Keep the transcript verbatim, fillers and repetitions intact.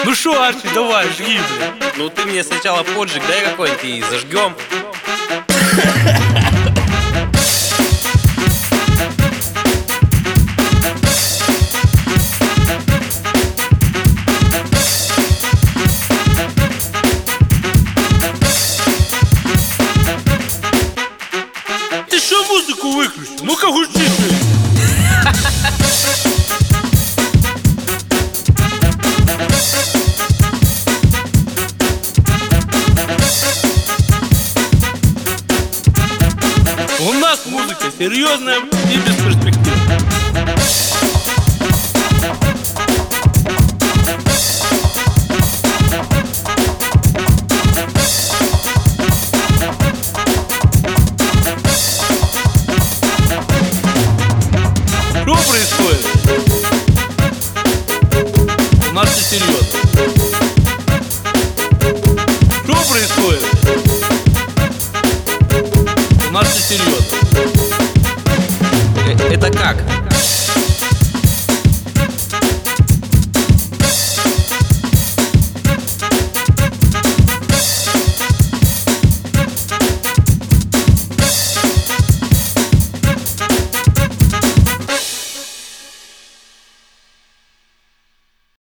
Ну шо, Арчи, давай, жги, блядь. Ну ты мне сначала поджиг дай какой-нибудь и зажгем. Ты шо музыку выключил? Ну-ка гучи, блядь. У нас музыка серьезная и без перспектив. Что происходит? У нас все серьезно. Что происходит? У нас все серьезно. Э, Это как?